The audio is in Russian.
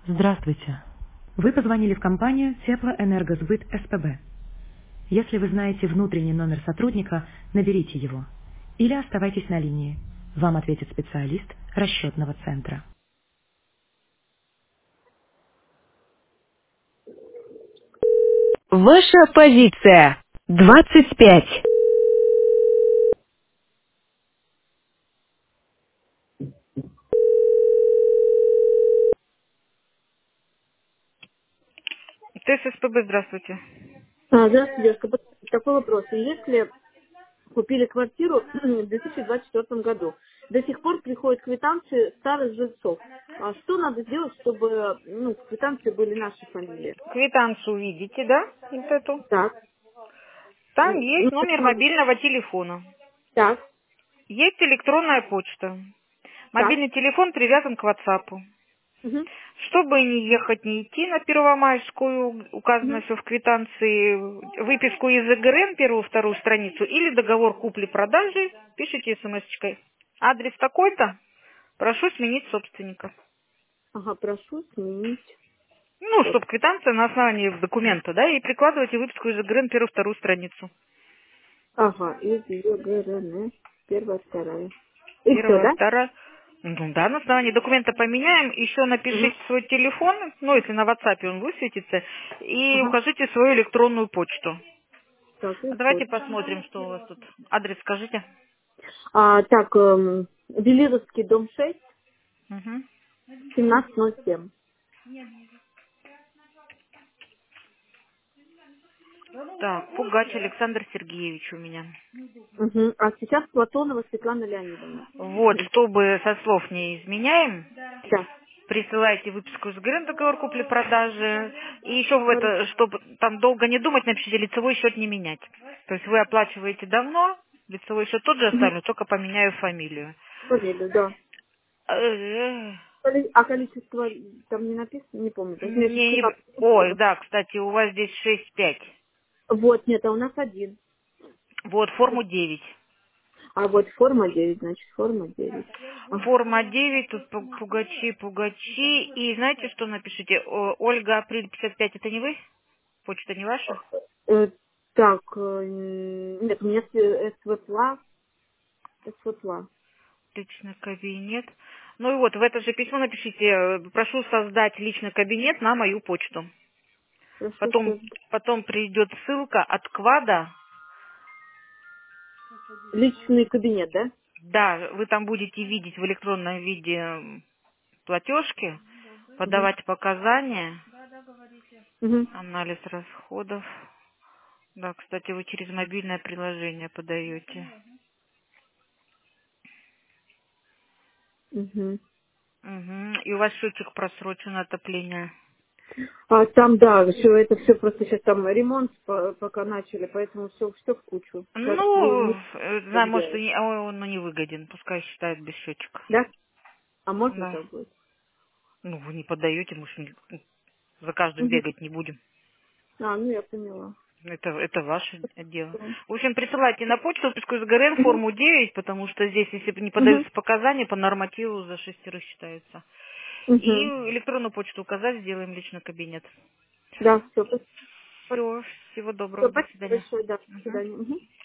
Здравствуйте. Вы позвонили в компанию Теплоэнергосбыт СПБ. Если вы знаете внутренний номер сотрудника, наберите его. Или оставайтесь на линии. Вам ответит специалист расчетного центра. Ваша позиция. 25. ТССПБ, здравствуйте. Здравствуйте, девушка. Такой вопрос. Если купили квартиру в 2024 году, до сих пор приходят квитанции старых жильцов. А что надо сделать, чтобы в квитанции были наши фамилии? Квитанцию видите, да? Вот эту. Так. Там есть Ну, я номер могу. мобильного телефона. Так, Есть электронная почта. так. Мобильный телефон привязан к WhatsApp. Угу, Чтобы не ехать, не идти на Первомайскую, указано угу. все в квитанции, выписку из ЭГРН, первую-вторую страницу, или договор купли-продажи, пишите смс-очкой. Адрес такой-то, прошу сменить собственника. Ага, прошу сменить. Ну, Вот. чтобы квитанция на основании документа, да, и прикладывайте выписку из ЭГРН, первую-вторую страницу. Ага, из ЕГРН. Первая, вторая. И все, Первая, да? вторая. Ну да, на основании документа поменяем. Еще Угу. напишите свой телефон, ну если на WhatsApp он высветится, и Ага. укажите свою электронную почту. Так, и А давайте вот. посмотрим, что у вас тут. Адрес скажите. Так, Велировский, дом 6, Мгм. 1707. Так, Пугач Александр Сергеевич у меня. Угу. А сейчас Платонова Светлана Леонидовна. Вот, чтобы со слов не изменяем, Сейчас. присылайте выписку из ГРН, договор купли-продажи. И еще в Хорошо. это, чтобы там долго не думать, напишите лицевой счет не менять. То есть вы оплачиваете давно, лицевой счет тот же Угу. оставлю, только поменяю фамилию. Фамилию, да. Э, А количество там не написано, не помню. То есть у меня сейчас Ой, 13. да, кстати, у вас здесь 6-5. Вот, нет, а у нас один. Вот, форму 9. А вот форма 9, значит, форма 9. Форма 9, тут Пугачи. И знаете, что напишите? Ольга Апрель 55, это не вы? Почта не ваша? Так, нет, у меня Светла. Светла. Личный кабинет. Ну и вот, в это же письмо напишите, прошу создать личный кабинет на мою почту. Прошу Потом, создать. потом придет ссылка от Квада. Личный кабинет, да? Да, вы там будете видеть в электронном виде платежки, Угу. подавать показания, Угу. анализ расходов. Да, кстати, вы через мобильное приложение подаете. Угу. Мгм. И у вас счетчик просрочен отопления. Там, да, это все просто сейчас там ремонт пока начали, поэтому все в кучу. Сейчас Ну, не знаю, так может, делать. он не выгоден, пускай считает без счетчика. Да? А можно Да. так будет? Ну, вы не подаете, мы ж за каждым Угу. бегать не будем. Ну я поняла. Это ваше дело. Угу. В общем, присылайте на почту выписку из ГРН форму 9, потому что здесь, если не Угу. подаются показания, по нормативу за шестерых считается. И Угу. электронную почту указать, сделаем личный кабинет. Да, все. Все, всего доброго, Спасибо до свидания. большое, да. До Мгм. свидания. Мгм.